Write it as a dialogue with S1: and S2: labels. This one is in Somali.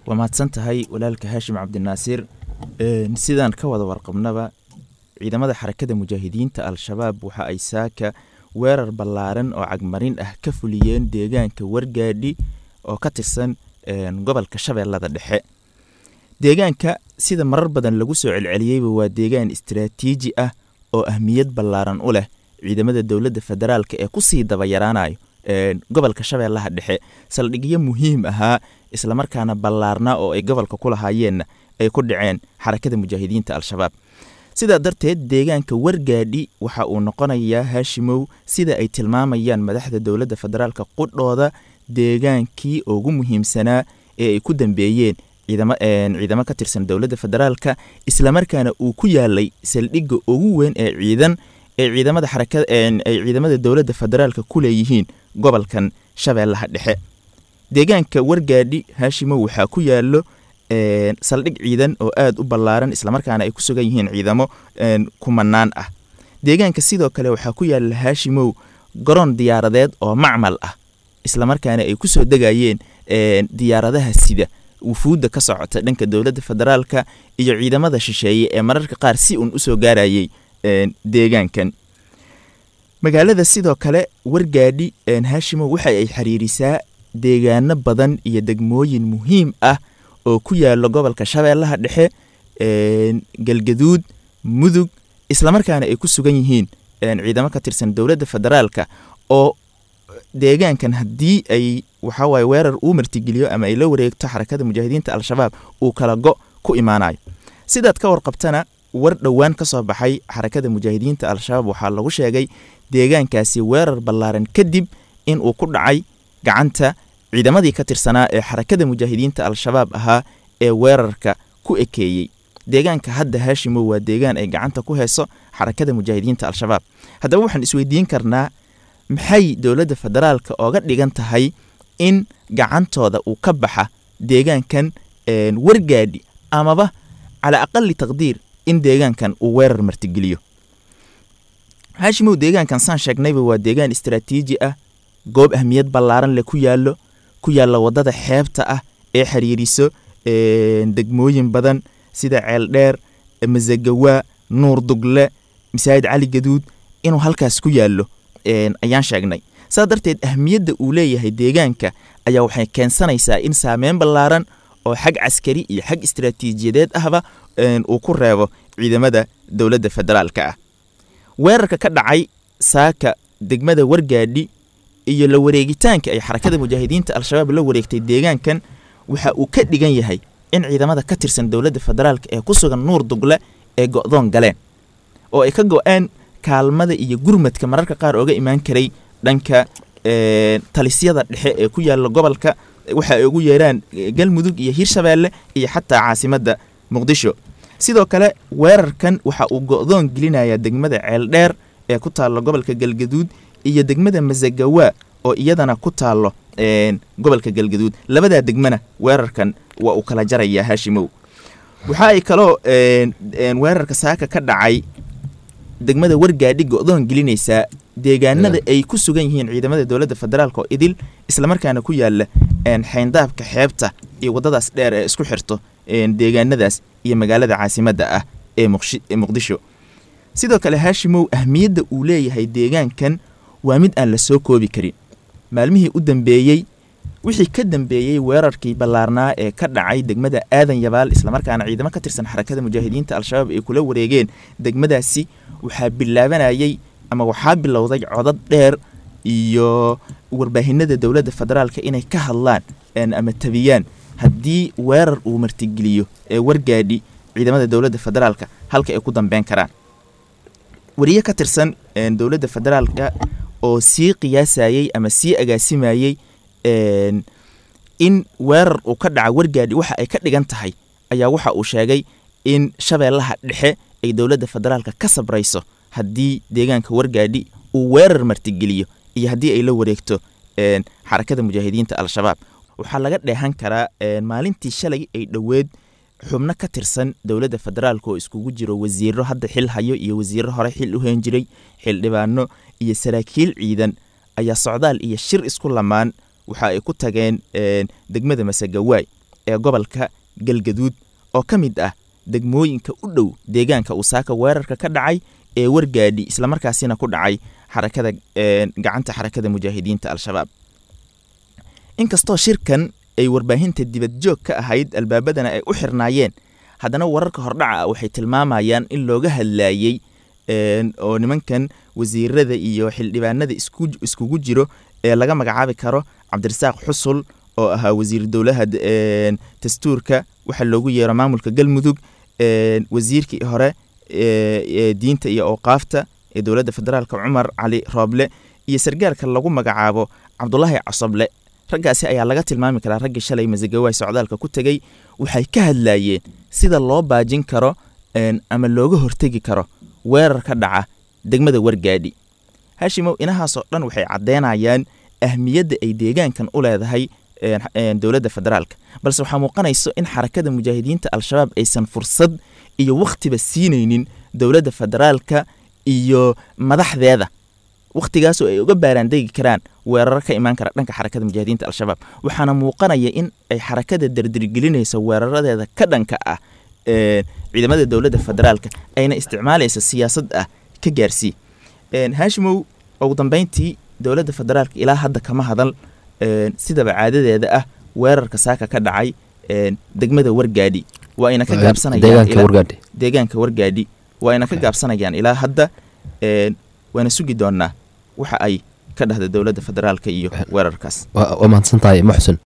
S1: ومahadsantahay walaalka Hashim Cabdinaasir sidaan ka wada warqabnaba ciidamada xarakada mujaahidiinta al-shabaab waxa ay saaka weerar ballaaran oo cagmarin ah ka fuliyeen deegaanka Wargaadhi oo ka tirsan gobolka Shabeellada Dhexe. deegaanka sida marar badan lagu soo celceliyay waa deegaan istiraatiiji ah oo ahmiyad ballaaran u leh ciidamada dawladda federaalka ee ku sii daba yaraanayo gobolka Shabeellaha Dhexe. saldhigyo muhiim ahaa isla markaana ballaarna oo ay gobolka ku lahaayeen ay ku dhaceen xarakada mujaahidiinta al-shabaab. sida darteed deegaanka Wargaadhi waxa uu noqonayaa Hashimow sida ay tilmaamayaan madaxda dawladda federaalka qudhooda deegaankii ugu muhiimsanaa ee ay ku dambeeyeen ciidamo ka tirsan dawladda federaalka isla markaana uu ku yaalay saldhigga ugu weyn ee ciidamada dawladda federaalka ku leeyihiin gobolkan Shabeellaha Dhexe. deegaanka Wargaadhi Hashimow waxa ku yaalo saldhig ciidan oo aad u ballaaran isla markaana ay ku sugan yihiin ciidamo kumanaan ah. deegaanka sidoo kale waxa ku yaala Hashimow garoon diyaaradeed oo macmal ah isla markaana ay ku soo degayeen diyaaradaha sida wufuudda ka socota dhanka dawladda federaalka iyo ciidamada shisheeye ee mararka qaar si uun u soo gaarayay deegaankan. magaalada sidoo kale Wargaadhi Hashimow waxa ay xiriirisaa deegaano badan iyo degmooyin muhiim ah oo ku yaalo gobolka Shabeellaha Dhexe, Galgaduud, Mudug isla markaana ay ku sugan yihiin ciidamo ka tirsan dawladda federaalka oo deegaankan haddii ay weerar uu martigeliyo ama ay la wareegto xarakada mujaahidiinta al-shabaab uu kala go ku imaanayo. sidaad ka warqabtana war dhowaan ka soo baxay xarakada mujaahidiinta al-shabaab waxaa lagu sheegay deegaankaasi weerar ballaaran kadib in uu ku dhacay gacanta ciidamadii ka tirsanaa ee xarakada mujaahidiinta al-shabaab ahaa ee weerarka ku ekeeyey. deegaanka hadda Hashimow waa deegaan ay gacanta ku hayso xarakada mujaahidiinta al-shabaab. haddaba waxaan isweydiin karnaa maxay dawladda federaalka ooga dhigan tahay in gacantooda uu ka baxa deegaankan Wargaadhi amaba cala aqalli taqdiir in deegaankan uu weerar martigeliyo. Hashimow deegaankan saan sheegnayba waa deegaan istiraatiiji ah, goob ahmiyad ballaaran leh ku yaala wadada xeebta ah ee xiriiriso degmooyin badan sida Ceeldheer, Masagawa, Nuur Dugle, Masaajid Cali Gaduud inuu halkaas ku yaalo ayaan sheegnay. saa darteed ahmiyadda uu leeyahay deegaanka ayaa waxay keensanaysaa in saameyn ballaaran oo xag caskari iyo xag istiraatiijiyadeed ahba uu ku reebo ciidamada dawladda federaalka ah. weerarka ka dhacay saaka degmada Wargaadhi iyo la wareegitaanka ay xarakada mujaahidiinta al-shabaab la wareegtay deegaankan waxa uu ka dhigan yahay in ciidamada ka tirsan dawladda federaalka ee ku sugan Nuur Dugle ee go'doon galeen oo ay ka go'een kaalmada iyo gurmadka mararka qaar ooga imaan karay dhanka talisyada dhexe ee ku yaala gobolka waxa ay ugu yeeraan Galmudug iyo Hirshabeelle iyo xataa caasimadda Muqdisho. sidoo kale weerarkan waxa uu go'doon gelinayaa degmada Ceeldheer ee ku taalo gobolka Galgaduud iyo degmada Masagawa oo iyadana ku taalo gobolka Galgaduud. labada degmana weerarkan waa uu kala jarayaa Hashimow. waxa ay kaloo weerarka saaka ka dhacay degmada Wargaadhi go'doon gelinaysa deegaanada ay ku sugan yihiin ciidamada dawladda federaalka oo idil isla markaana ku yaala xeyndaabka xeebta iyo wadadaas dheer ee isku xirto deegaanadaas iyo magaalada caasimadda ah ee Muqdisho. sidoo kale Hashimow ahmiyadda uu leeyahay deegaankan waa mid aan la soo koobi karin. maalmihii u dambeeyay wixii ka dambeeyay weerarkii ballaarnaa ee ka dhacay degmada Aadan Yabaal isla markaana ciidamo ka tirsan xarakada mujaahidiinta al-shabaab ay kula wareegeen degmadaasi waxaa bilowday codad dheer iyo warbaahinada dawladda federaalka inay ka hadlaan ama tabiyaan haddii weerar uu martigeliyo ee Wargaadhi ciidamada dawladda federaalka halka ay ku dambeyn karaan. wariye ka tirsan dawladda federaalka oo sii qiyaasayay ama sii agaasimayay in weerar uu ka dhaca Wargaadhi waxa ay ka dhigan tahay ayaa waxa uu sheegay in Shabeellaha Dhexe ay dawladda federaalka ka sabrayso haddii deegaanka Wargaadhi uu weerar martigeliyo iyo haddii ay la wareegto xarakada mujaahidiinta al-shabaab. waxaa laga dheehan karaa maalintii shalay ay dhaweed xubno ka tirsan dawladda federaalka oo iskugu jiro wasiiro hadda xil hayo iyo wasiiro hore xil u heen jiray, xildhibaano iyo saraakiil ciidan ayaa socdaal iyo shir isku lamaan waxa ay ku tageen degmada Masagawaay ee gobolka galgaduud oo ka mid ah degmooyinka u dhow deegaanka uu saaka weerarka ka dhacay ee wargaadhi islamarkaasina ku dhacay xarakada gacanta xarakada mujaahidiinta al-shabaab inkastoo shirkan ay warbaahinta dibad joog ka ahayd albaabadana ay u xirnaayeen haddana wararka hordhaca waxay tilmaamayaan in looga hadlaayey oo nimankan wasiirada iyo xildhibaanada iskugu jiro ee laga magacaabi karo cabdirasaaq xusul oo ahaa wasiir dowlaha dastuurka waxa loogu yeero maamulka galmudug wasiirkii hore diinta iyo awqaafta ee dowladda federaalka cumar cali rooble iyo sargaalka lagu magacaabo cabdulaahi casoble raggaasi ayaa laga tilmaami karaa raggii shalay masagawaay socdaalka ku tegey waxay ka hadlaayeen sida loo baajin karo ama looga hortegi karo weerar ka dhaca degmada wargaadhi haashimow inahaasoo dhan waxay caddeynayaan ahmiyadda ay deegaankan u leedahay dowladda federaalka balse waxaa muuqanayso in xarakada mujaahidiinta al-shabaab aysan fursad iyo wakhtiba siinaynin dowladda federaalka iyo madaxdeeda wakhtigaasoo ay uga baaraandegi karaan weerar ka imaan kara dhanka xarakada mujaahidiinta al-shabaab waxaana muuqanaya in ay xarakada dardargelinayso weeraradeeda ka dhanka ah ciidamada dowladda federaalka ayna isticmaalaysa siyaasad ah ka gaarsii haashimow ugu dambeyntii dowladda federaalka ilaa hadda kama hadal sidaba caadadeeda ah weerarka saaka ka dhacay degmada wargaadhi waa ayna ka gaabsanayaan deegaanka wargaadhi waa ayna ka gaabsanayaan ilaa hadda waana sugi doonaa waxa ay ka dhahda dowladda federaalka iyo weerarkaas
S2: waa mahadsantahay muxsin